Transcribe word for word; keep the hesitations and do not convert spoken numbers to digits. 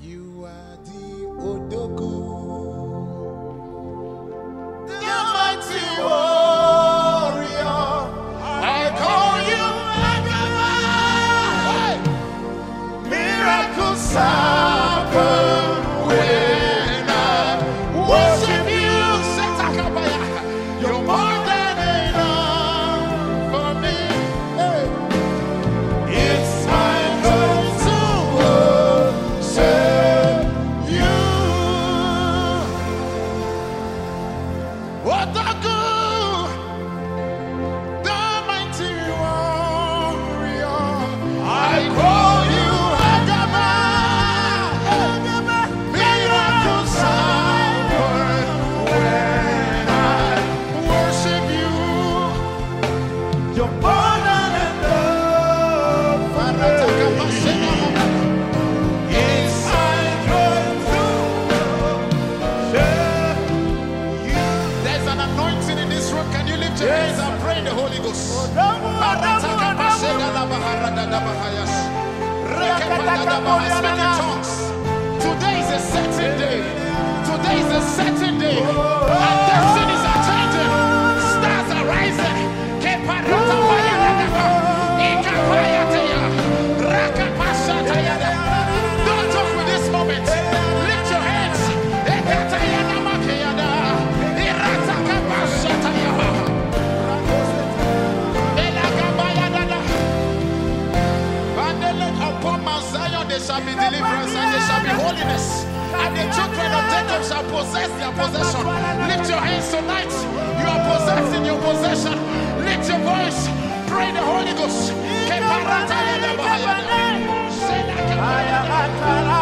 You are the Odogu, the mighty warrior. I call you Agaba. Miracles happen when I worship you. You're more than enough for me. Hey. It's my turn to worship you. What the good, the mighty warrior. I call you Agaba. Agaba. Miracles happen when I worship you. You're more than enough for me. It's my turn to worship you. There's an anointing in this room. Can you lift your hands and pray in the Holy Ghost? Speak in tongues. Today is a certain day. Today is a certain day. And destinies are changing. Stars are rising. Don't talk with this moment. Lift your hands. Upon Mount Zion there shall be deliverance and there shall be holiness, and the children of Jacob shall possess their possession. Lift your hands tonight. You are possessing your possession. Lift your voice. Pray the Holy Ghost.